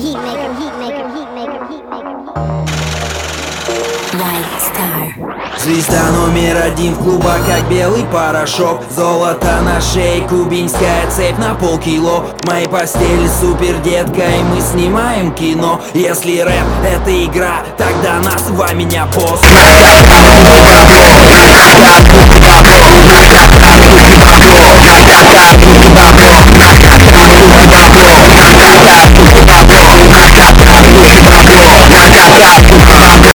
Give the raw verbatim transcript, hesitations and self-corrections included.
heat maker, heat maker, heat maker, heat maker. White Star. Звезда номер один в клубах, как белый порошок. Золото на шее, кубинская цепь на полкило. В моей постели супер детка, и мы снимаем кино. Если рэп это игра, тогда называй меня босс.